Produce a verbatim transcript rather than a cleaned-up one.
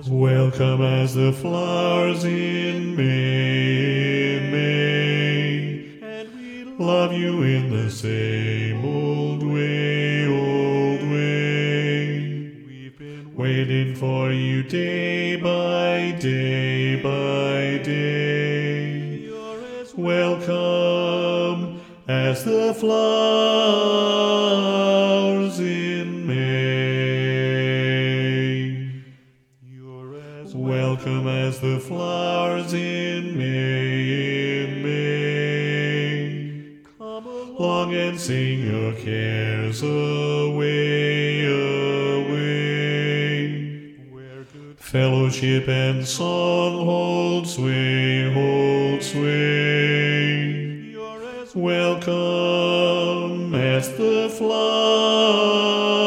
Welcome as the flowers in May, in May, and we love you in the same old way, old way. We've been waiting for you day by day by day. You're as welcome as the flowers in May. You're as welcome as the flowers in May, in May. Come along and sing your cares away, away. Where good fellowship and song hold sway, hold sway. You're as welcome as the flowers